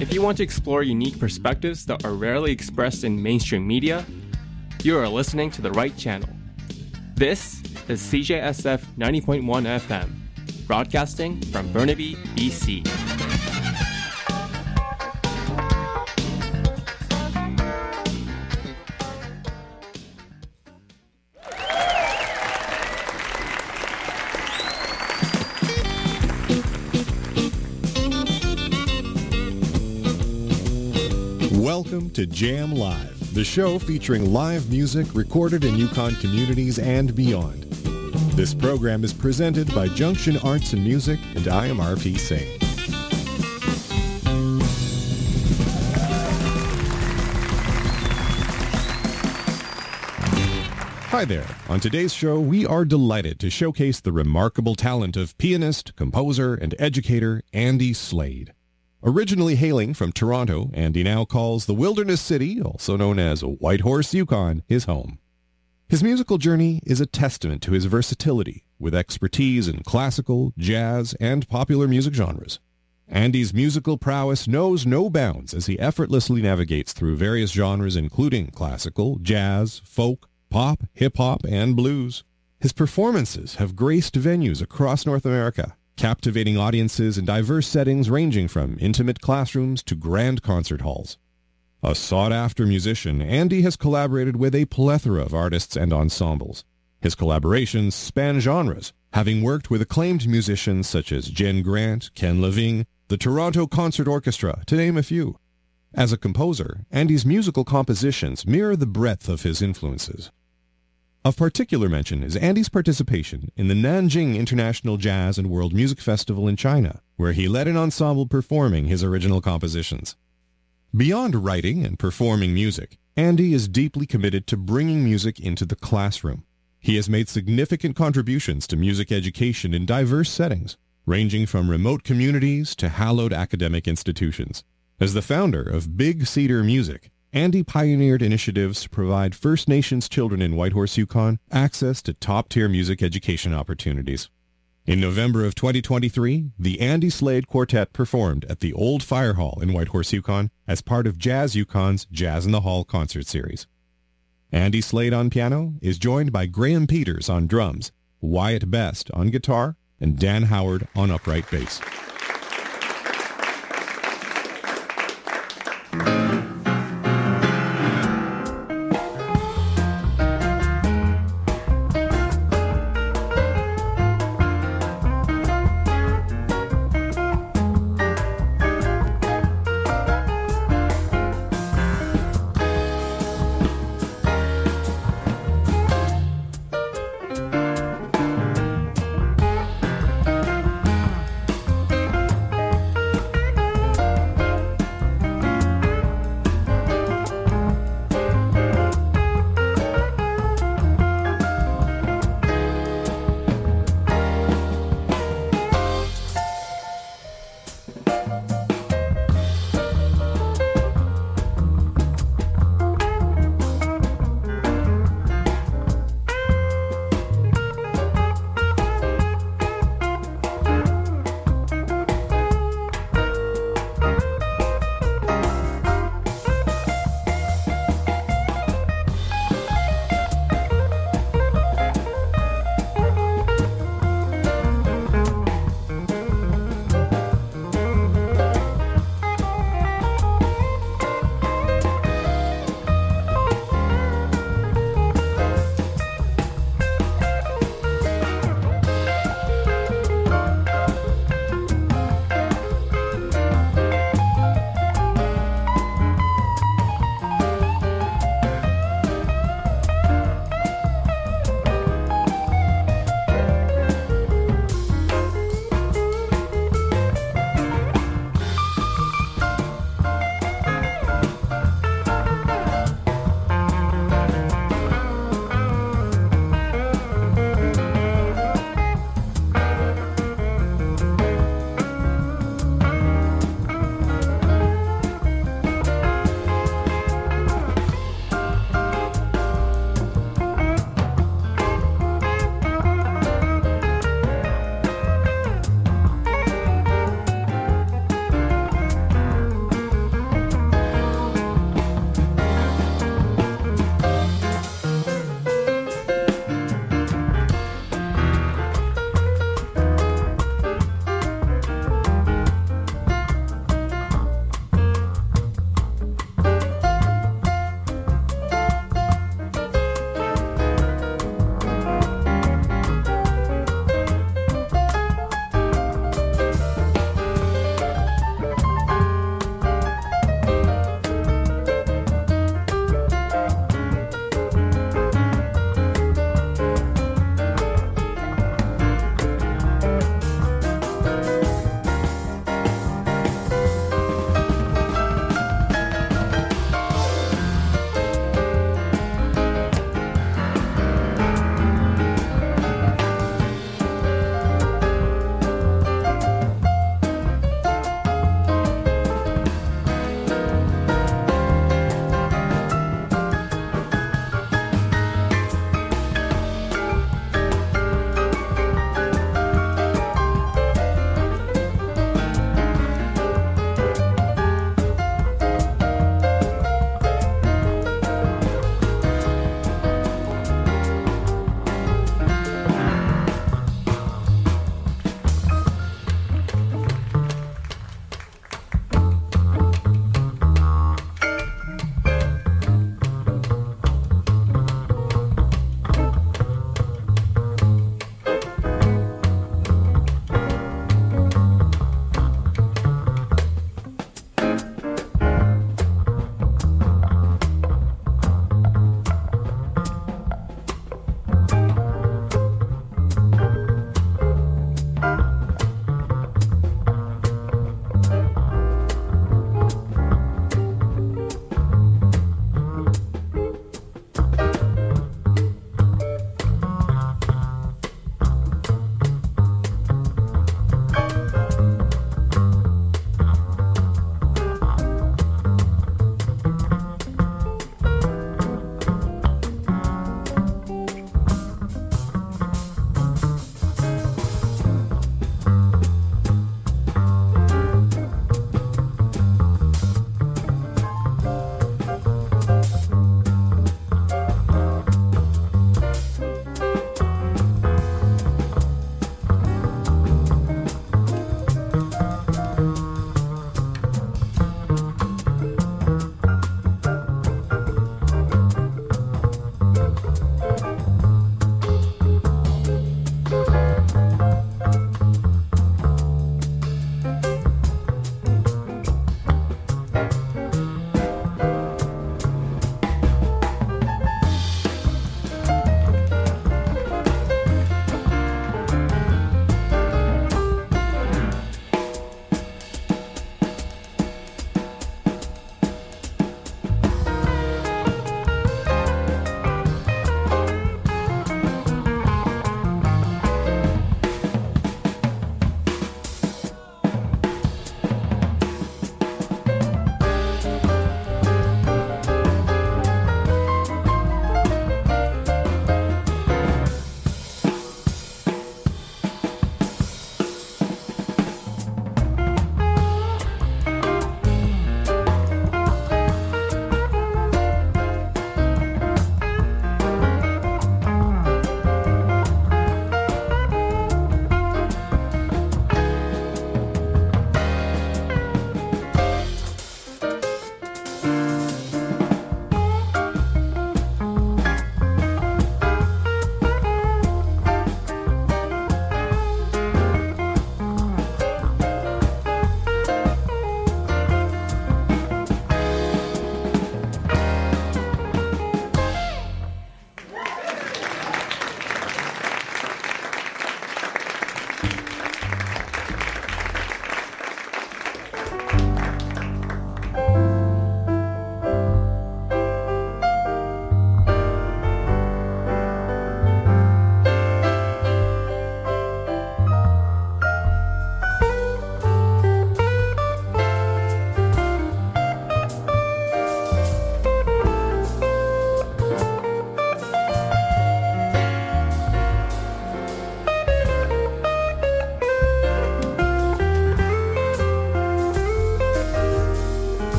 If you want to explore unique perspectives that are rarely expressed in mainstream media, you are listening to the right channel. This is CJSF 90.1 FM, broadcasting from Burnaby, BC. Welcome to Jam Live, the show featuring live music recorded in Yukon communities and beyond. This program is presented by Junction Arts and Music, and I am R.P. Singh. Hi there. On today's show, we are delighted to showcase the remarkable talent of pianist, composer, and educator Andy Slade. Originally hailing from Toronto, Andy now calls the Wilderness City, also known as Whitehorse, Yukon, his home. His musical journey is a testament to his versatility, with expertise in classical, jazz, and popular music genres. Andy's musical prowess knows no bounds as he effortlessly navigates through various genres including classical, jazz, folk, pop, hip-hop, and blues. His performances have graced venues across North America, captivating audiences in diverse settings ranging from intimate classrooms to grand concert halls. A sought-after musician, Andy has collaborated with a plethora of artists and ensembles. His collaborations span genres, having worked with acclaimed musicians such as Jen Grant, Ken Levine, the Toronto Concert Orchestra, to name a few. As a composer, Andy's musical compositions mirror the breadth of his influences. Of particular mention is Andy's participation in the Nanjing International Jazz and World Music Festival in China, where he led an ensemble performing his original compositions. Beyond writing and performing music, Andy is deeply committed to bringing music into the classroom. He has made significant contributions to music education in diverse settings, ranging from remote communities to hallowed academic institutions. As the founder of Big Cedar Music, Andy pioneered initiatives to provide First Nations children in Whitehorse, Yukon, access to top-tier music education opportunities. In November of 2023, the Andy Slade Quartet performed at the Old Fire Hall in Whitehorse, Yukon, as part of Jazz Yukon's Jazz in the Hall concert series. Andy Slade on piano is joined by Graham Peters on drums, Wyatt Best on guitar, and Dan Howard on upright bass.